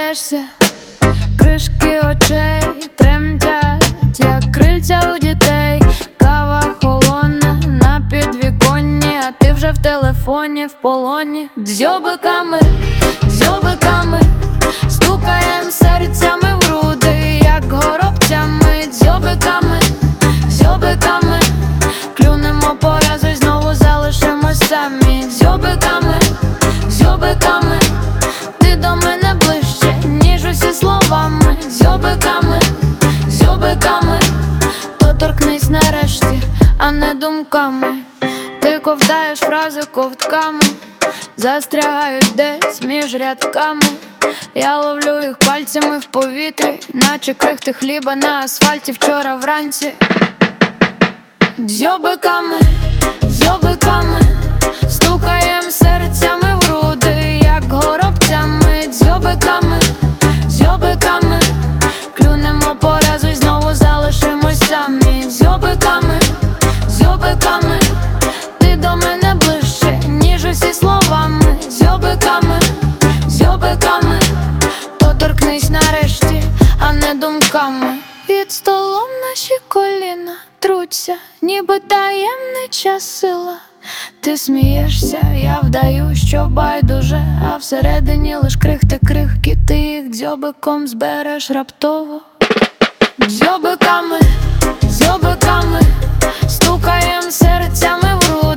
смієшся, кришки очей тремтять, як крильця у дітей. Кава холодна на підвіконні, а ти вже в телефоні, в полоні. Дзьобиками, дзьобиками стукаєм серцями в груди, як горобцями. Дзьобиками, дзьобиками клюнемо по разу й знову залишимось самі. Дзьобиками, дзьобиками ти до мене ближче, ніж усі словами. Дзьобиками, дзьобиками доторкнись нарешті, а не думками. Ти ковтаєш фрази ковтками, застрягають десь між рядками. Я ловлю їх пальцями в повітрі, наче крихти хліба на асфальті вчора вранці. Дзьобиками, дзьобиками стукаєм серцями в груди, як горобцями. Дзьобиками, дзьобиками клюнемо по разу й знову залишимось самі. Дзьобиками, дзьобиками ти до мене ближче, ніж усі словами. Дзьобиками, дзьобиками доторкнись нарешті, а не думками. Під столом наші коліна труться, ніби таємнича сила. Ти смієшся, я вдаю, що байдуже, а всередині лиш крихти крихкі. Ти їх дзьобиком збереш раптово. Дзьобиками, дзьобиками стукаєм серцями в груди,